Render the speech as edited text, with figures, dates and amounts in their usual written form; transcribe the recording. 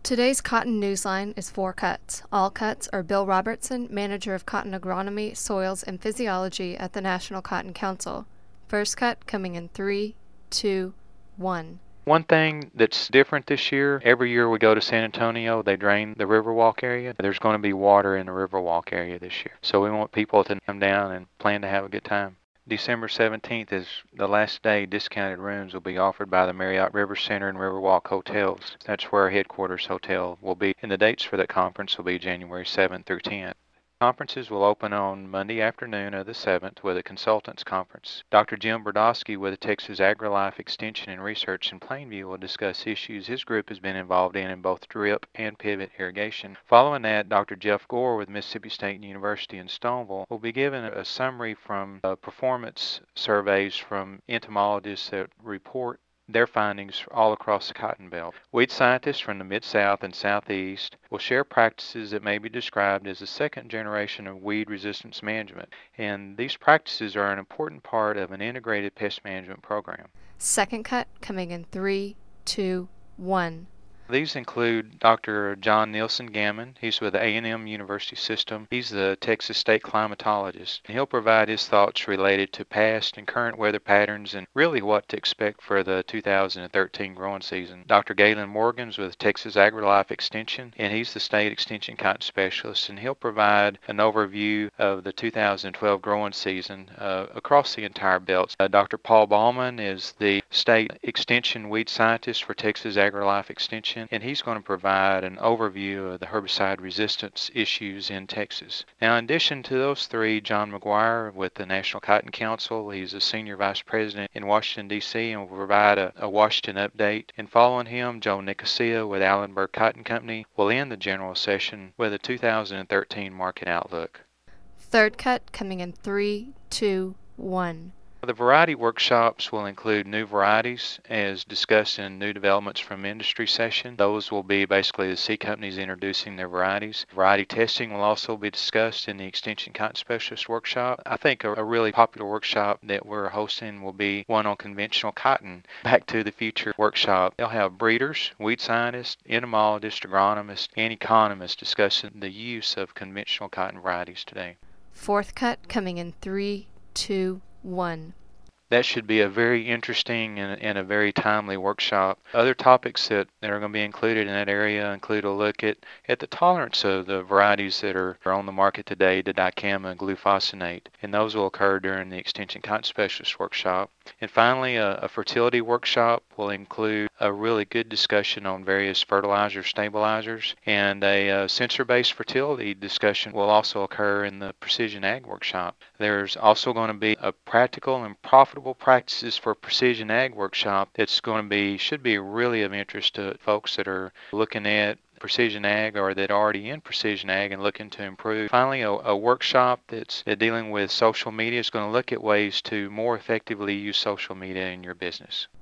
Today's Cotton Newsline is 4 cuts. All cuts are Bill Robertson, Manager of Cotton Agronomy, Soils, and Physiology at the National Cotton Council. First cut coming in 3, 2, 1. One thing that's different this year, every year we go to San Antonio, they drain the Riverwalk area. There's going to be water in the Riverwalk area this year. So we want people to come down and plan to have a good time. December 17th is the last day discounted rooms will be offered by the Marriott River Center and Riverwalk hotels. That's where our headquarters hotel will be. And the dates for that conference will be January 7th through 10th. Conferences will open on Monday afternoon of the 7th with a consultants conference. Dr. Jim Brodowski with the Texas AgriLife Extension and Research in Plainview will discuss issues his group has been involved in both drip and pivot irrigation. Following that, Dr. Jeff Gore with Mississippi State University in Stoneville will be given a summary from performance surveys from entomologists that report their findings all across the cotton belt. Weed scientists from the Mid-South and Southeast will share practices that may be described as the second generation of weed resistance management, and these practices are an important part of an integrated pest management program. Second cut coming in 3, 2, 1. These include Dr. John Nielsen Gammon. He's with the A&M University System. He's the Texas State climatologist. And he'll provide his thoughts related to past and current weather patterns and really what to expect for the 2013 growing season. Dr. Galen Morgan's with Texas AgriLife Extension, and he's the State Extension Cotton Specialist, and he'll provide an overview of the 2012 growing season across the entire belt. Dr. Paul Ballman is the State Extension Weed Scientist for Texas AgriLife Extension, and he's going to provide an overview of the herbicide resistance issues in Texas. Now, in addition to those three, John McGuire with the National Cotton Council, he's a Senior Vice President in Washington, D.C., and will provide a Washington update. And following him, Joe Nicosia with Allenberg Cotton Company will end the general session with a 2013 market outlook. Third cut coming in 3, 2, 1. The variety workshops will include new varieties as discussed in new developments from industry session. Those will be basically the seed companies introducing their varieties. Variety testing will also be discussed in the Extension Cotton Specialist workshop. I think a really popular workshop that we're hosting will be one on conventional cotton. Back to the Future workshop. They'll have breeders, weed scientists, entomologists, agronomists, and economists discussing the use of conventional cotton varieties today. Fourth cut coming in 3, 2, 1. That should be a very interesting and a very timely workshop. Other topics that are going to be included in that area include a look at the tolerance of the varieties that are on the market today to dicamba and glufosinate, and those will occur during the Extension Cotton Specialist workshop. And finally, a fertility workshop will include a really good discussion on various fertilizer stabilizers, and a sensor-based fertility discussion will also occur in the Precision Ag workshop. There's also going to be a practical and profitable practices for Precision Ag workshop that's should be really of interest to folks that are looking at Precision Ag or that are already in Precision Ag and looking to improve. Finally, a workshop that's dealing with social media is going to look at ways to more effectively use social media in your business.